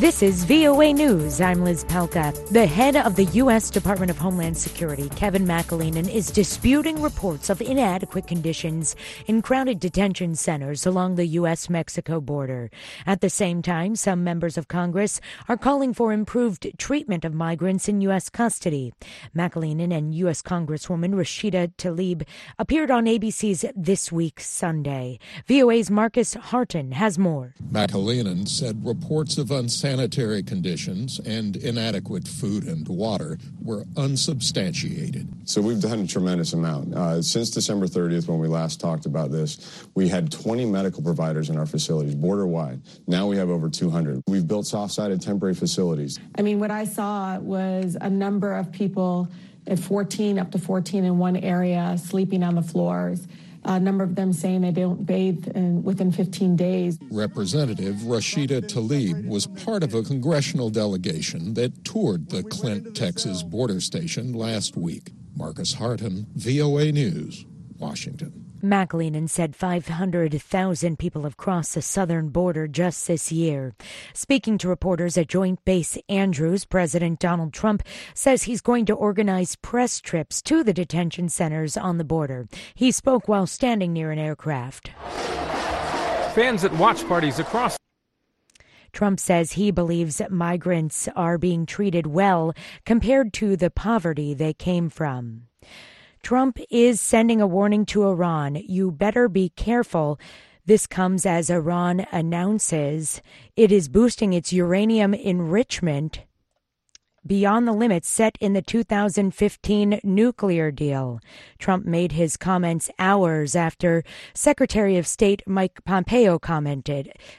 This is VOA News. I'm Liz Pelka. The head of the U.S. Department of Homeland Security, Kevin McAleenan, is disputing reports of inadequate conditions in crowded detention centers along the U.S.-Mexico border. At the same time, some members of Congress are calling for improved treatment of migrants in U.S. custody. McAleenan and U.S. Congresswoman Rashida Tlaib appeared on ABC's This Week Sunday. VOA's Marcus Harton has more. McAleenan said reports of unsanitary conditions and inadequate food and water were unsubstantiated. So we've done a tremendous amount. Since December 30th, when we last talked about this, we had 20 medical providers in our facilities, border-wide. Now we have over 200. We've built soft-sided temporary facilities. I mean, what I saw was a number of people at 14, up to 14 in one area, sleeping on the floors. A number of them saying they don't bathe within 15 days. Representative Rashida Tlaib was part of a congressional delegation that toured the Clint, Texas border station last week. Marcus Harton, VOA News, Washington. McAleenan said 500,000 people have crossed the southern border just this year. Speaking to reporters at Joint Base Andrews, President Donald Trump says he's going to organize press trips to the detention centers on the border. He spoke while standing near an aircraft. Fans at watch parties across. Trump says he believes migrants are being treated well compared to the poverty they came from. Trump is sending a warning to Iran. You better be careful. This comes as Iran announces it is boosting its uranium enrichment beyond the limits set in the 2015 nuclear deal. Trump made his comments hours after Secretary of State Mike Pompeo commented.